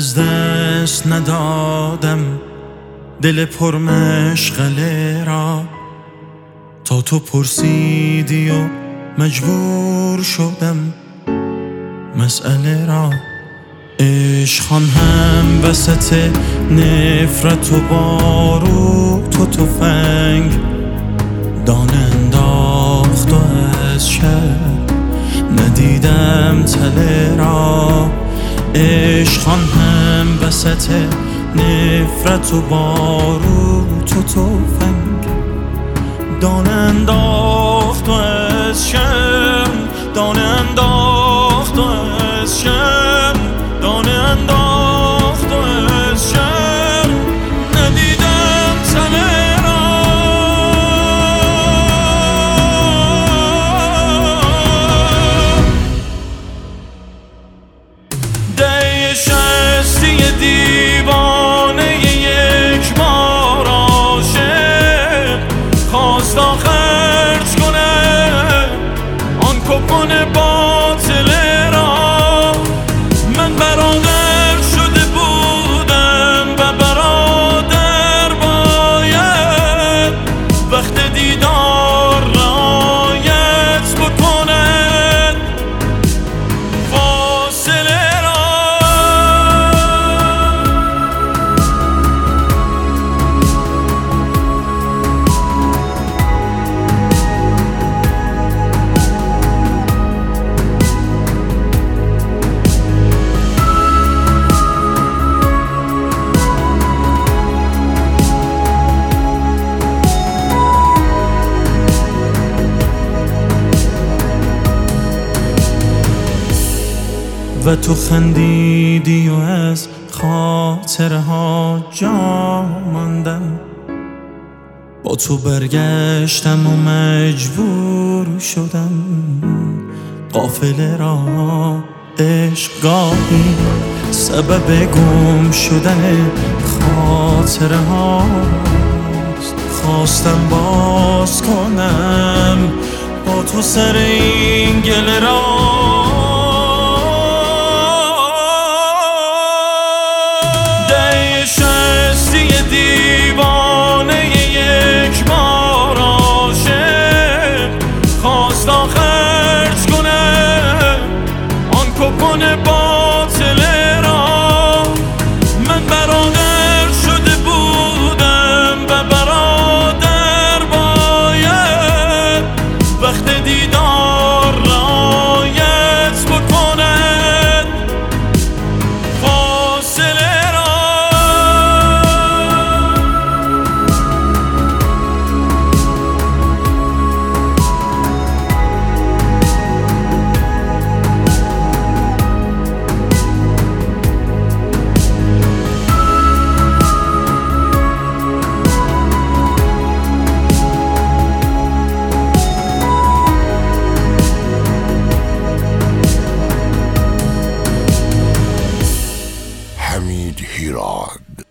از دست ندادم دل پرمشغله را، تا تو پرسیدی و مجبور شدم مسئله را. عشقان هم وسط نفرت و باروت و تفنگ دانه انداخت و از شب ندیدم تله را. عشقان هم وسط نفرت و باروت و تفنگ دانه انداخت و از شب، دانه انداخت و از شب، دانه انداخت و از شب ندیدم تله را. دی شستی دیوانه یک بار عاشق خواست خرج کنه آن کپون باطله را. من برادر شده بودم و برادر باید وقت دیدار رعایت بکند فاصله را. و تو خندیدی و از خاطره ها جا ماندم، با تو برگشتم و مجبور شدم قافله را. عشق گاهی سبب گم شدن خاطره هاست، خواستم باز کنم با تو سر این گله را. دیوانه یک بار عاشق خواست خرج کنه آن کپون باطله را. من برادر شده بودم و برادر باید وقت دیدار رعایت بکند فاصله را. حمید هیراد.